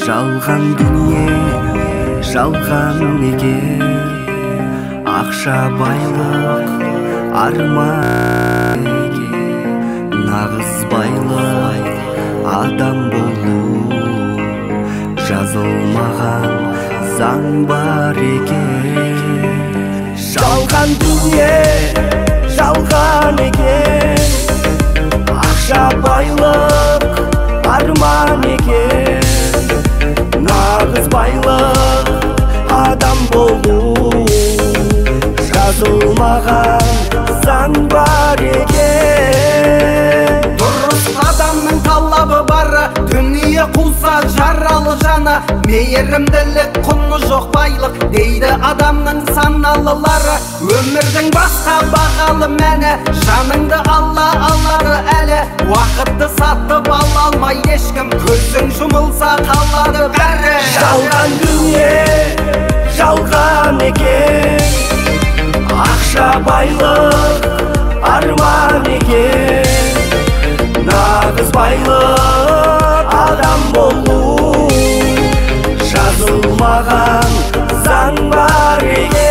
Жалған дүние, жалған неге, ақша байлық, арман неге, нағыз байлық, адам болу, жазылмаған заң бар екен. Жалған дүние, жалған екен, ақша байлық, арман екен, нағыз байлық, адам болу, жазылмаған заң бар екен. Дұрыс адамның талабы бары, дүние қуса жаралы жаны, мейірімділік құны жоқ байлық дейді адамның саналылары. Өмірдің басқа бағалы мәні, жаныңды алла алады әлі, уақытты сатып ала алмай ешкім, көзің жұмылса қалады бәрі. Жалған дүние, жалған екен, ақша байлық, арман екен, нағыз байлық, адам болу, жазылмаған заң бар екен.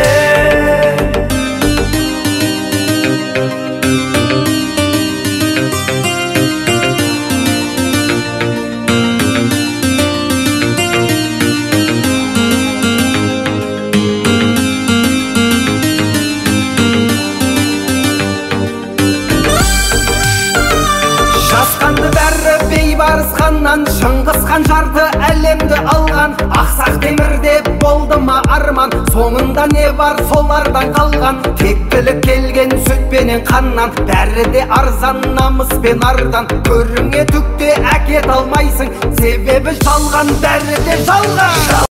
Жасқанды бәрі бейбарыс ханнан, Шыңғыс хан жарды әлемді алған. Ақсақ темірде болды ма арман, соңында не бар солардан қалған. Тектілік келген сүтпенен қаннан, бәрі де арзан намыс пен ардан. Көріңе түкте әкет алмайсың, себебі жалған, бәрі де жалған.